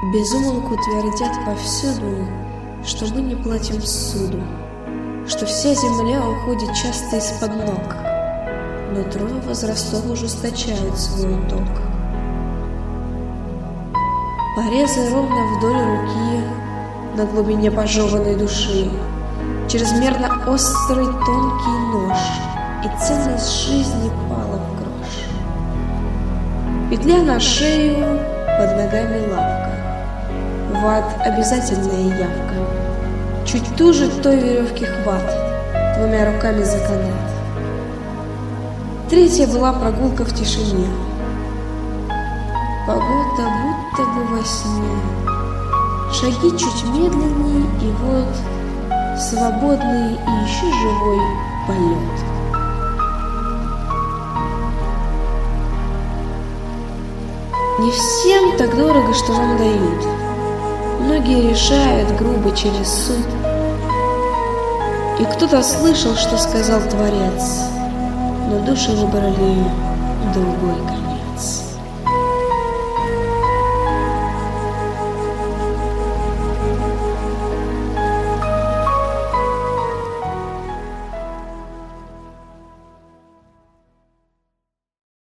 Безумолку твердят повсюду, что мы не платим суду, что вся земля уходит часто из-под ног, но трое возрастов ужесточают свой ток. Порезы ровно вдоль руки, на глубине пожеванной души, чрезмерно острый тонкий нож, и ценность жизни пала в грош. Петля на шею, под ногами лавка, в ад обязательная явка. Чуть туже той веревки хват, двумя руками за канат. Третья была прогулка в тишине. Погода будто бы во сне. Шаги чуть медленнее, и вот свободный и еще живой полет. Не всем так дорого, что нам дают. Многие решают грубо через суд. И кто-то слышал, что сказал Творец, но души выбрали другой конец.